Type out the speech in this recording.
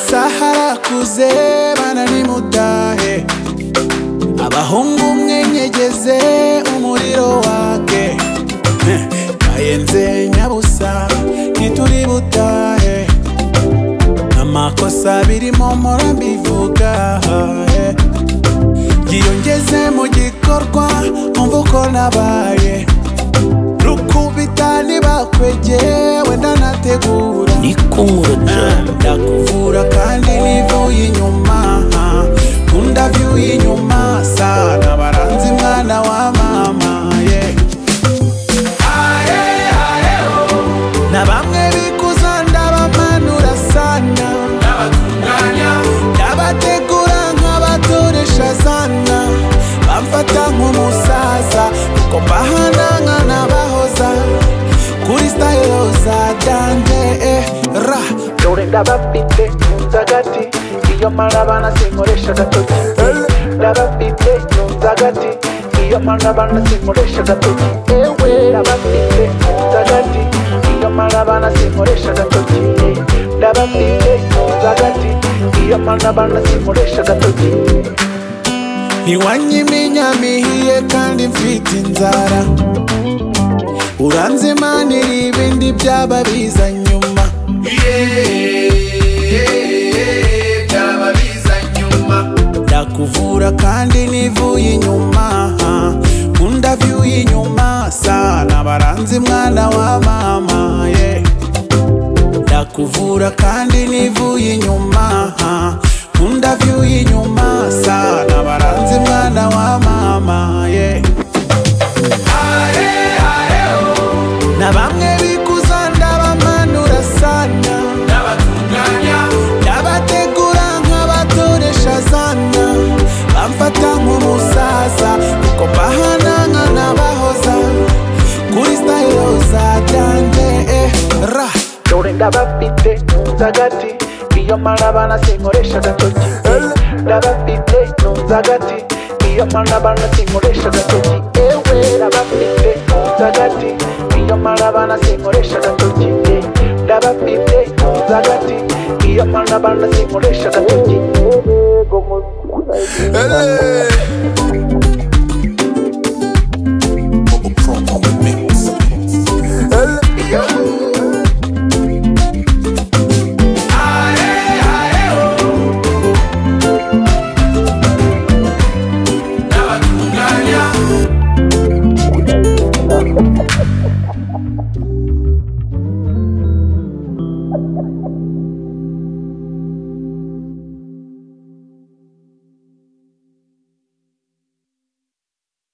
amasaha akuze bana ni mutahe abahungu mwenyegeze umuriro wake kayenze nyabusa nituri butahe amakosa birimo mpora mbivuga yiyongeze mu gikorwa umva uko nabaye rukubita nibakwegeye wenda nategura ndakuvura kandi nivuye inyuma kunda vyuye inyuma sana baranzi mwana wa mama na bamwe bikuza ndabamanura sana ndabategura nk'abatoresha sana bamfata nk'umusaza kuko mbahananga n'abahoza kuri style za danje ra dore ndabafite nzagati iyo marabana sinkoresha gatoki ndabafite nzagati iyo marabana sinkoresha gatoki ewe ndabafite nzagati iyo marabana sinkoresha gatoki ndabafite nzagati iyo marabana sinkoresha gatoki ntiwanyimenya mihiye kandi mfite inzara uranzimanira ibindi byaba biza nyuma byaba biza nyuma ndakuvura kandi nivuye inyuma kunda vyuye inyuma sana baranzi mwana wa mama ndakuvura kandi nivuye inyuma kunda vyuye inyuma sana baranzi mwana wa mama na bamwe bikuza ndabamanura sana ndabategura nk'abatoresha sana bamfata nk'umusaza kuko mbahananga n'abahoza kuri style za danje ra dore ndabafite nzagati iyo marabana sinkoresha gatoki ndabafite nzagati iyo marabana sinkoresha gatoki ewe ndabafite nzagati iyo marabana sinkoresha gatoki ndabafite nzagati iyo marabana sinkoresha gatoki